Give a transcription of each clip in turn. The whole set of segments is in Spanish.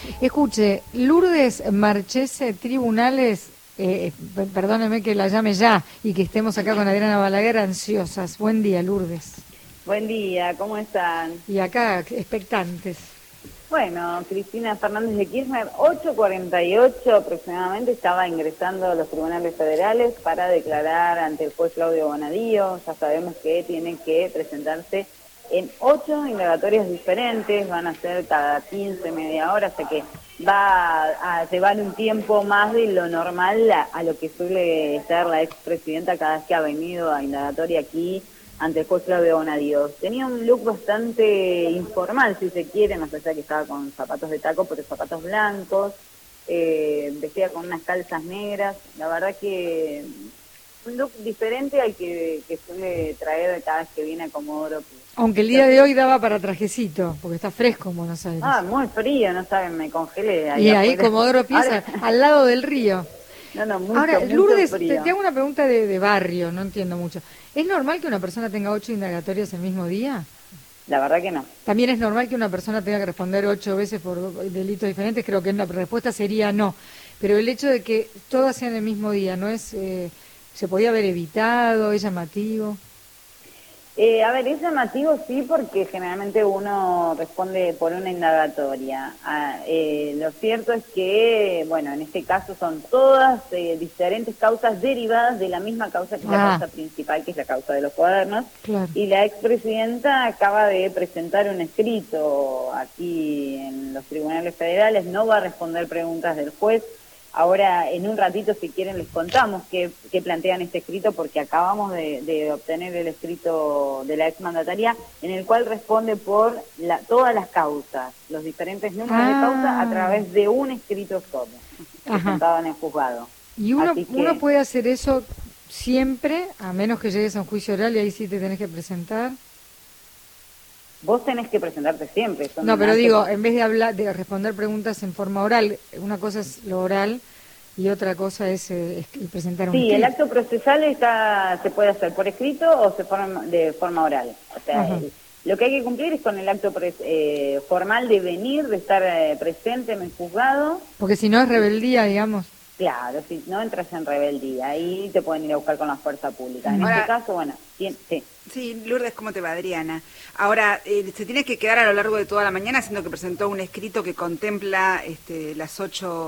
Escuche, Lourdes Marchese, tribunales, perdóneme que la llame ya y que estemos acá con Adriana Balaguer ansiosas. Buen día, Lourdes. Buen día, ¿cómo están? Y acá, expectantes. Bueno, Cristina Fernández de Kirchner, 8:48 aproximadamente, estaba ingresando a los tribunales federales para declarar ante el juez Claudio Bonadío. Ya sabemos que tiene que presentarse en 8 indagatorias diferentes, van a ser cada 15, media hora, o sea que va a llevar un tiempo más de lo normal a lo que suele ser la expresidenta cada vez que ha venido a indagatoria aquí ante el juez Claudio Bonadío. Tenía un look bastante informal, si se quiere, más allá que estaba con zapatos de taco, pero zapatos blancos, vestía con unas calzas negras. La verdad que un look diferente al que suele traer cada vez que viene a Comodoro Pi. Aunque el día de hoy daba para trajecito, porque está fresco en Buenos Aires. Ah, muy frío, no saben, me congelé ahí. Y ahí afuera. Comodoro Pi al lado del río. No, mucho, Ahora, mucho Lourdes, frío. te hago una pregunta de barrio, no entiendo mucho. ¿Es normal que una persona tenga 8 indagatorias el mismo día? La verdad que no. También es normal que una persona tenga que responder 8 veces por delitos diferentes. Creo que la respuesta sería no. Pero el hecho de que todas sean el mismo día, ¿no es? ¿Se podía haber evitado? ¿Es llamativo? A ver, es llamativo sí, porque generalmente uno responde por una indagatoria. Lo cierto es que, bueno, en este caso son todas diferentes causas derivadas de la misma causa que es la causa principal, que es la causa de los cuadernos. Claro. Y la expresidenta acaba de presentar un escrito aquí en los tribunales federales, no va a responder preguntas del juez. Ahora, en un ratito, si quieren, les contamos qué plantean este escrito, porque acabamos de obtener el escrito de la exmandataria, en el cual responde por todas las causas, los diferentes números de causa, a través de un escrito solo, presentado en el juzgado. Y uno puede hacer eso siempre, a menos que llegues a un juicio oral y ahí sí te tenés que presentar. Vos tenés que presentarte siempre. No, pero digo, en vez de responder preguntas en forma oral, una cosa es lo oral y otra cosa es presentar un escrito. Sí, el acto procesal se puede hacer por escrito o de forma oral. O sea, lo que hay que cumplir es con el acto formal de venir, de estar presente en el juzgado. Porque si no es rebeldía, digamos. Claro, si no entras en rebeldía, ahí te pueden ir a buscar con la fuerza pública. En este caso, bueno, sí. Sí, Lourdes, ¿cómo te va, Adriana? Ahora, ¿se tiene que quedar a lo largo de toda la mañana, siendo que presentó un escrito que contempla los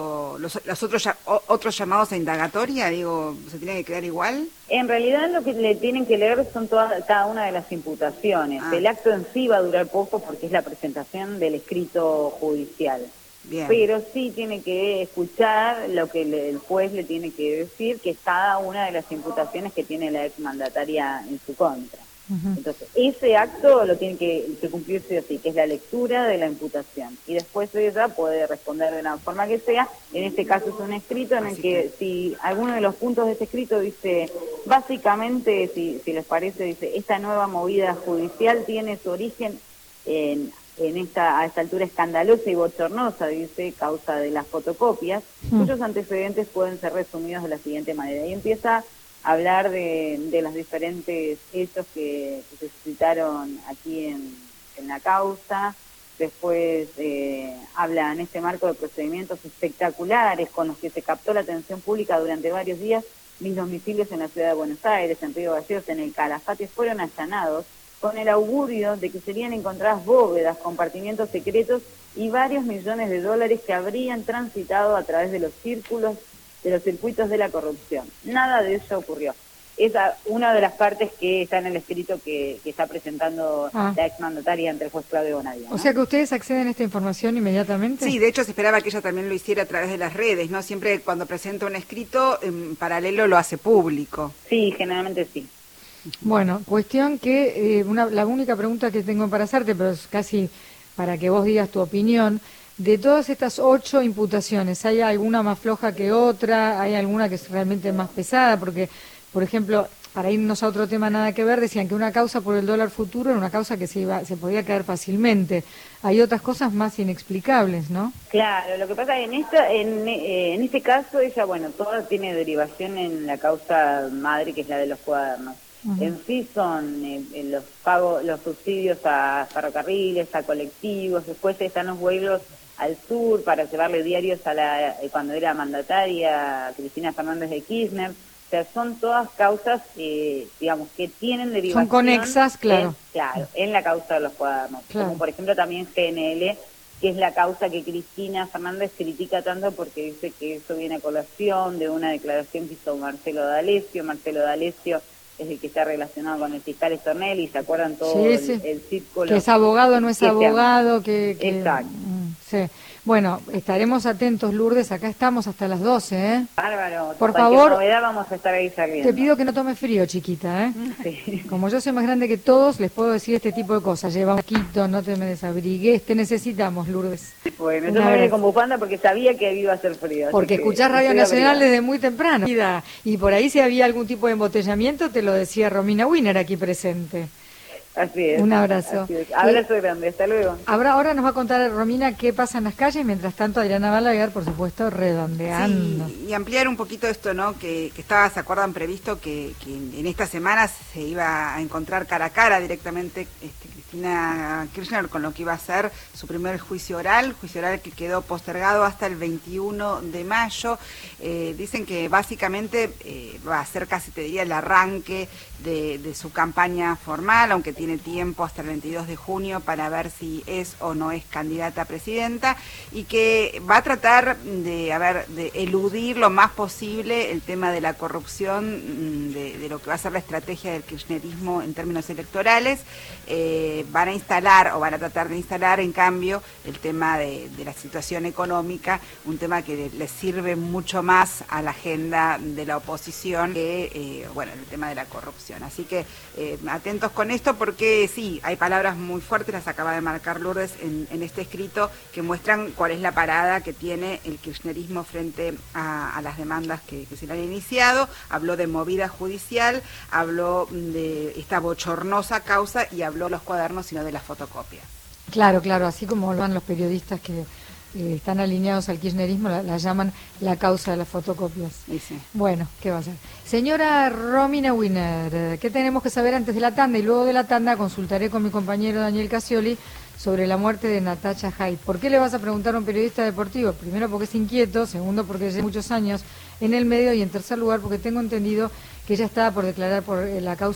otros llamados a indagatoria? Digo, ¿se tiene que quedar igual? En realidad lo que le tienen que leer son cada una de las imputaciones. El acto en sí va a durar poco porque es la presentación del escrito judicial. Bien. Pero sí tiene que escuchar lo que el juez le tiene que decir, que es cada una de las imputaciones que tiene la exmandataria en su contra. Entonces, ese acto lo tiene que cumplir sí o sí, que es la lectura de la imputación. Y después ella puede responder de la forma que sea. En este caso es un escrito en el que si alguno de los puntos de este escrito dice, básicamente, si les parece, dice, esta nueva movida judicial tiene su origen a esta altura escandalosa y bochornosa, dice, causa de las fotocopias, cuyos antecedentes pueden ser resumidos de la siguiente manera. Y empieza a hablar de los diferentes hechos que se suscitaron aquí en la causa. Después habla en este marco de procedimientos espectaculares con los que se captó la atención pública durante varios días. Mis domicilios en la ciudad de Buenos Aires, en Río Gallegos, en el Calafate, fueron allanados con el augurio de que serían encontradas bóvedas, compartimientos secretos y varios millones de dólares que habrían transitado a través de los circuitos de la corrupción. Nada de eso ocurrió. Esa es una de las partes que está en el escrito que está presentando la exmandataria ante el juez Claudio Bonadío, ¿no? O sea que ustedes acceden a esta información inmediatamente. Sí, de hecho se esperaba que ella también lo hiciera a través de las redes, ¿no? Siempre cuando presenta un escrito, en paralelo lo hace público. Sí, generalmente sí. Bueno, cuestión que la única pregunta que tengo para hacerte, pero es casi para que vos digas tu opinión, de todas estas 8 imputaciones, ¿hay alguna más floja que otra? ¿Hay alguna que es realmente más pesada? Porque, por ejemplo, para irnos a otro tema nada que ver, decían que una causa por el dólar futuro era una causa que se podía caer fácilmente. Hay otras cosas más inexplicables, ¿no? Claro, lo que pasa es que en este caso ella, bueno, toda tiene derivación en la causa madre, que es la de los cuadernos. En sí son los subsidios a ferrocarriles, a colectivos, después están los vuelos al sur para llevarle diarios cuando era mandataria Cristina Fernández de Kirchner. O sea, son todas causas, digamos, que tienen derivación. Son conexas, claro. En la causa de los cuadernos. Claro. Como por ejemplo también GNL, que es la causa que Cristina Fernández critica tanto porque dice que eso viene a colación de una declaración que hizo Marcelo D'Alessio. Marcelo D'Alessio es el que está relacionado con el fiscal Stornelli, ¿se acuerdan todo el círculo? Que es abogado, no es abogado, Exacto. Sí. Bueno, estaremos atentos, Lourdes, acá estamos hasta las 12, ¿eh? Bárbaro. Por favor, novedad vamos a estar ahí saliendo. Te pido que no tome frío, chiquita, ¿eh? Sí. Como yo soy más grande que todos, les puedo decir este tipo de cosas. Lleva un poquito, no te me desabrigues, te necesitamos, Lourdes. Bueno, yo me vine con bufanda porque sabía que iba a hacer frío. Porque escuchás Radio Nacional desde muy temprano. Y por ahí si había algún tipo de embotellamiento, te lo decía Romina Wiener aquí presente. Así es. Un abrazo. Así es. Abrazo grande, hasta luego. Ahora nos va a contar Romina qué pasa en las calles, mientras tanto Adriana Balaguer, por supuesto, redondeando. Sí, y ampliar un poquito esto, ¿no? Que estaba, ¿se acuerdan? Previsto que en esta semana se iba a encontrar cara a cara directamente Cristina Kirchner con lo que iba a ser su primer juicio oral que quedó postergado hasta el 21 de mayo. Dicen que básicamente va a ser casi, te diría, el arranque de su campaña formal, aunque tiene tiempo hasta el 22 de junio para ver si es o no es candidata a presidenta, y que va a tratar de eludir lo más posible el tema de la corrupción, de lo que va a ser la estrategia del kirchnerismo en términos electorales. Van a tratar de instalar, en cambio, el tema de la situación económica, un tema que le sirve mucho más a la agenda de la oposición que, el tema de la corrupción. Así que atentos con esto porque sí, hay palabras muy fuertes, las acaba de marcar Lourdes en este escrito, que muestran cuál es la parada que tiene el kirchnerismo frente a las demandas que se le han iniciado. Habló de movida judicial, habló de esta bochornosa causa y habló los cuadernos, sino de las fotocopias. Claro, así como lo van los periodistas que están alineados al kirchnerismo, la llaman la causa de las fotocopias. Sí. Bueno, ¿qué va a ser? Señora Romina Wiener, ¿qué tenemos que saber antes de la tanda? Y luego de la tanda consultaré con mi compañero Daniel Casioli sobre la muerte de Natacha Haidt. ¿Por qué le vas a preguntar a un periodista deportivo? Primero, porque es inquieto. Segundo, porque lleva muchos años en el medio. Y en tercer lugar, porque tengo entendido que ella estaba por declarar por la causa